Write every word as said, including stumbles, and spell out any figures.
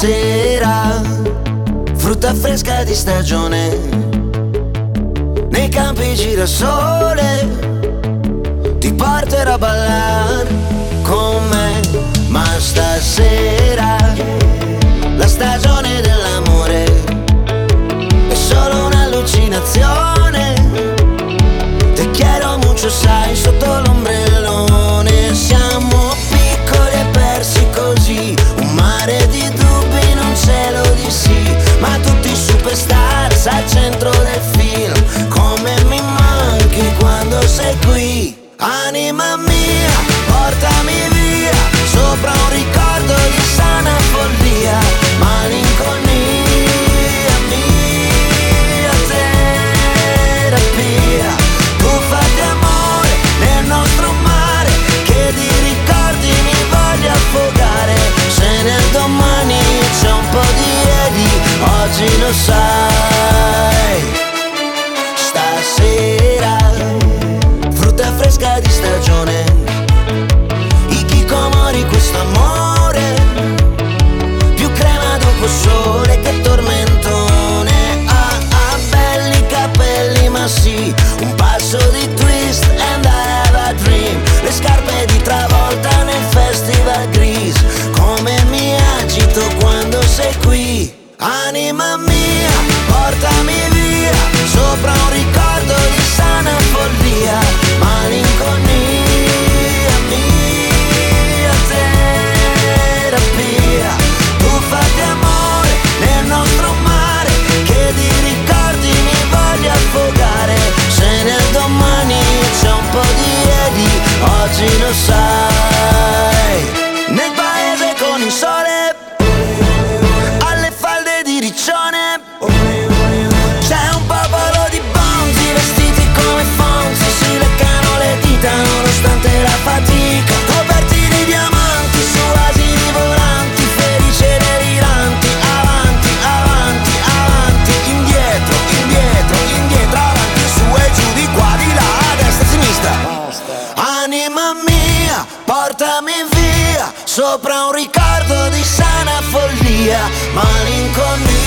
sera, frutta fresca di stagione, nei campi girasole, ti porterò a ballare con me. Ma stasera la stagione dell'amore è solo un'allucinazione. Te quiero mucho, sai, sotto l'ombrellone. Siamo piccoli e persi così, un mare di dubbi, non cielo di sì, ma tutti superstars al centro del film. Come mi manchi quando sei qui, anima mia, portami via, sopra un ricordo di sana follia, malinconia mia, terapia, tuffa di amore nel nostro mare, che di ricordi mi voglio affogare. Se nel domani c'è un po' di ieri, oggi lo sai. Stasera, frutta fresca di stagione, i chicomori, questo amore, più crema dopo sole che tormentone. Ah, ah, belli capelli, ma sì, un passo di twist and I have a dream. Le scarpe di Travolta nel festival gris, come mi agito quando sei qui, anima mia, portami via, sopra un ricordo di sana follia, malinconia mia, terapia, tuffa di amore nel nostro mare, che di ricordi mi voglio affogare. Se nel domani c'è un po' di ieri, oggi lo sai. Nel paese con il sole, alle falde di riccione, c'è un popolo di bonzi vestiti come Fonzi, si leccano le dita nonostante la fatica, coperti di diamanti su asini volanti, felici e deliranti, avanti, avanti, avanti, indietro, indietro, indietro, avanti, su e giù, di qua, di là, a destra, a sinistra. Anima mia, portami via, sopra un ricordo di sana follia, malinconia